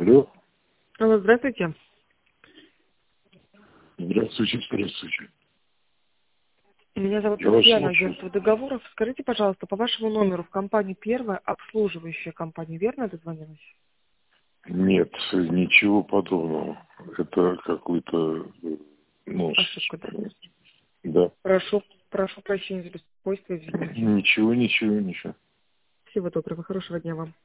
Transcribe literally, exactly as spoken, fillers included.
Алло. Алло, здравствуйте. Здравствуйте, здравствуйте. Меня зовут Я вас Татьяна, слушаю. агентство договоров. Скажите, пожалуйста, по вашему номеру в компании «Первая» обслуживающая компания, верно дозвонилась? Нет, ничего подобного. Это какой-то, э, ну, Ошибка, да? да. Прошу, прошу прощения за беспокойство, извините. Ничего, ничего, ничего. Всего доброго, хорошего дня вам.